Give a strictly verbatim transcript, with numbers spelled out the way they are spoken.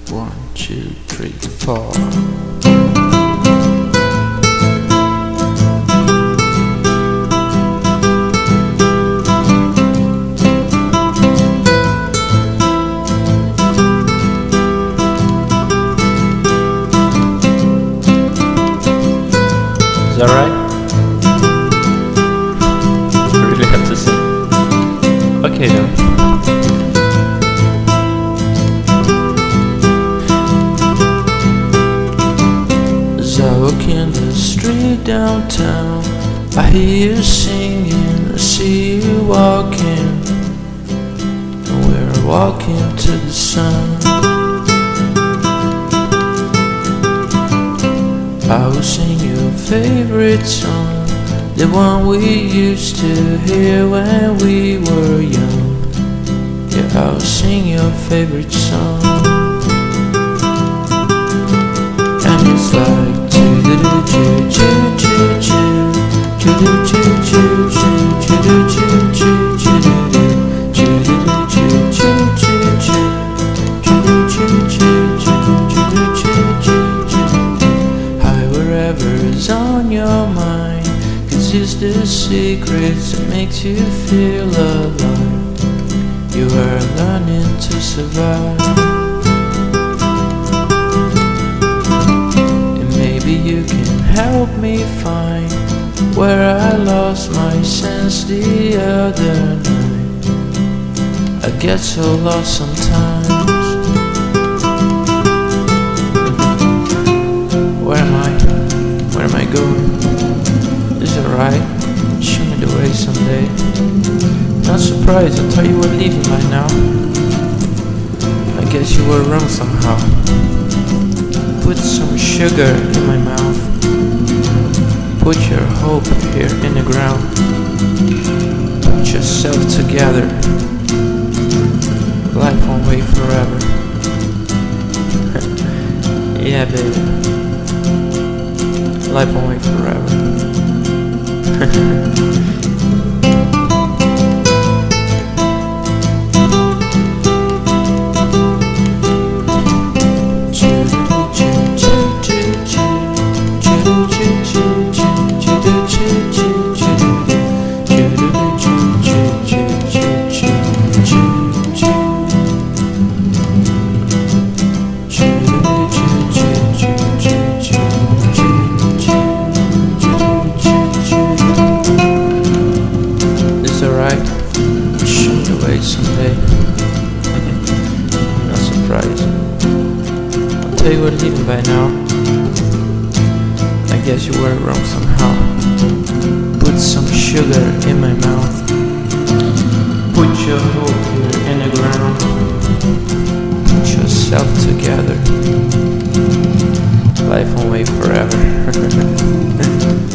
One, two, three, four. Is that right? I really have to sing. Okay then. As I walk in the street downtown, I hear you singing, I see you walking, and we're walking to the sun. I will sing your favorite song, the one we used to hear when we were young. Yeah, I will sing your favorite song. And it's like choo-doo-doo-choo, choo-choo-choo, choo-doo-choo-choo, choo-choo-choo, choo-doo-doo, choo-doo-doo-choo, choo-choo-choo, choo-choo-choo. Hi, wherever's on your mind, 'cause it's the secrets that makes you feel alive. You are learning to survive. Maybe you can help me find where I lost my sense the other night. I get so lost sometimes. Where am I? Where am I going? Is it right? Show me the way someday. Not surprised, I thought you were leaving by now. I guess you were wrong somehow. Put some sugar in my mouth. Put your hope here in the ground. Put yourself together. Life won't wait forever. Yeah, baby. Life won't wait forever. Someday. Not surprised. I'll tell you we're leaving by now. I guess you were wrong somehow. Put some sugar in my mouth. Put your hope here in the ground. Put yourself together. Life won't wait forever.